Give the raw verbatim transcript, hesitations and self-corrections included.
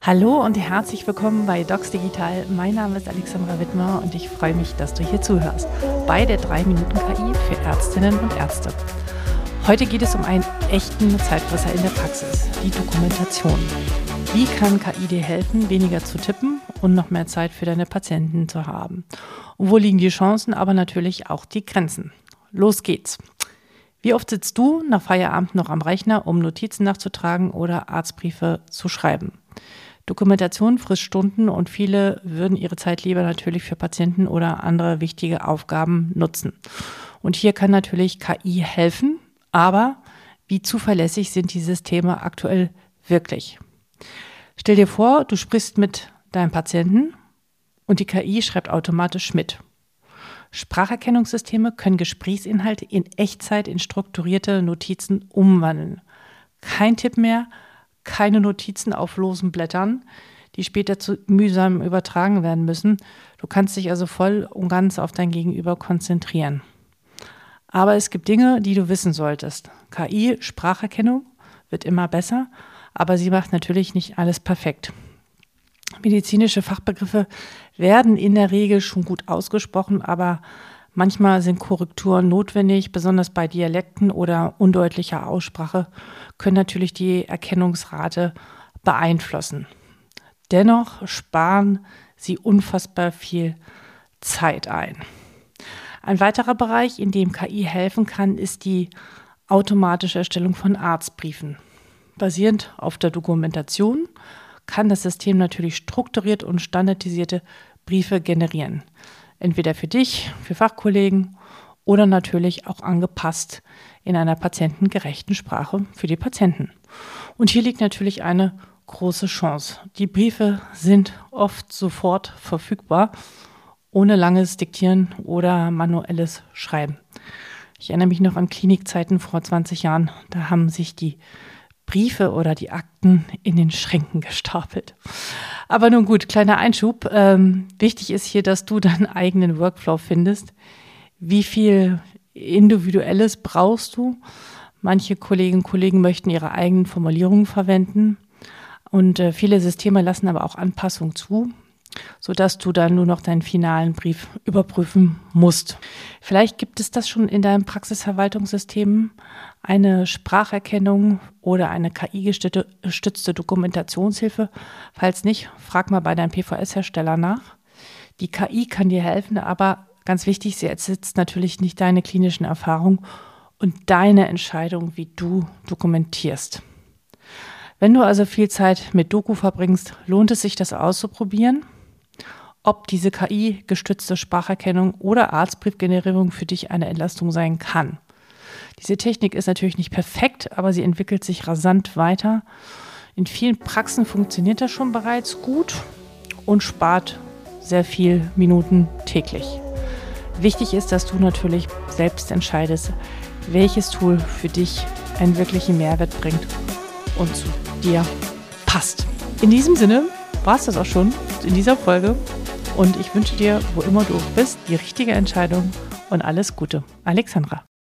Hallo und herzlich willkommen bei Docs Digital. Mein Name ist Alexandra Wittmer und ich freue mich, dass du hier zuhörst bei der drei Minuten K I für Ärztinnen und Ärzte. Heute geht es um einen echten Zeitfresser in der Praxis, die Dokumentation. Wie kann K I dir helfen, weniger zu tippen und noch mehr Zeit für deine Patienten zu haben? Und wo liegen die Chancen, aber natürlich auch die Grenzen? Los geht's! Wie oft sitzt du nach Feierabend noch am Rechner, um Notizen nachzutragen oder Arztbriefe zu schreiben? Dokumentation frisst Stunden und viele würden ihre Zeit lieber natürlich für Patienten oder andere wichtige Aufgaben nutzen. Und hier kann natürlich K I helfen, aber wie zuverlässig sind die Systeme aktuell wirklich? Stell dir vor, du sprichst mit deinem Patienten und die K I schreibt automatisch mit. Spracherkennungssysteme können Gesprächsinhalte in Echtzeit in strukturierte Notizen umwandeln. Kein Tipp mehr, keine Notizen auf losen Blättern, die später zu mühsam übertragen werden müssen. Du kannst dich also voll und ganz auf dein Gegenüber konzentrieren. Aber es gibt Dinge, die du wissen solltest. K I-Spracherkennung wird immer besser, aber sie macht natürlich nicht alles perfekt. Medizinische Fachbegriffe werden in der Regel schon gut ausgesprochen, aber manchmal sind Korrekturen notwendig, besonders bei Dialekten oder undeutlicher Aussprache können natürlich die Erkennungsrate beeinflussen. Dennoch sparen sie unfassbar viel Zeit ein. Ein weiterer Bereich, in dem K I helfen kann, ist die automatische Erstellung von Arztbriefen. Basierend auf der Dokumentation kann das System natürlich strukturiert und standardisierte Briefe generieren. Entweder für dich, für Fachkollegen oder natürlich auch angepasst in einer patientengerechten Sprache für die Patienten. Und hier liegt natürlich eine große Chance. Die Briefe sind oft sofort verfügbar, ohne langes Diktieren oder manuelles Schreiben. Ich erinnere mich noch an Klinikzeiten vor zwanzig Jahren, da haben sich die Briefe oder die Akten in den Schränken gestapelt. Aber nun gut, kleiner Einschub. Ähm, wichtig ist hier, dass du deinen eigenen Workflow findest. Wie viel Individuelles brauchst du? Manche Kolleginnen und Kollegen möchten ihre eigenen Formulierungen verwenden und äh, viele Systeme lassen aber auch Anpassungen zu, sodass du dann nur noch deinen finalen Brief überprüfen musst. Vielleicht gibt es das schon in deinem Praxisverwaltungssystem, eine Spracherkennung oder eine K I-gestützte Dokumentationshilfe. Falls nicht, frag mal bei deinem P V S-Hersteller nach. Die K I kann dir helfen, aber ganz wichtig, sie ersetzt natürlich nicht deine klinischen Erfahrungen und deine Entscheidung, wie du dokumentierst. Wenn du also viel Zeit mit Doku verbringst, lohnt es sich, das auszuprobieren, ob diese K I-gestützte Spracherkennung oder Arztbriefgenerierung für dich eine Entlastung sein kann. Diese Technik ist natürlich nicht perfekt, aber sie entwickelt sich rasant weiter. In vielen Praxen funktioniert das schon bereits gut und spart sehr viele Minuten täglich. Wichtig ist, dass du natürlich selbst entscheidest, welches Tool für dich einen wirklichen Mehrwert bringt und zu dir passt. In diesem Sinne war es das auch schon in dieser Folge und ich wünsche dir, wo immer du bist, die richtige Entscheidung und alles Gute. Alexandra.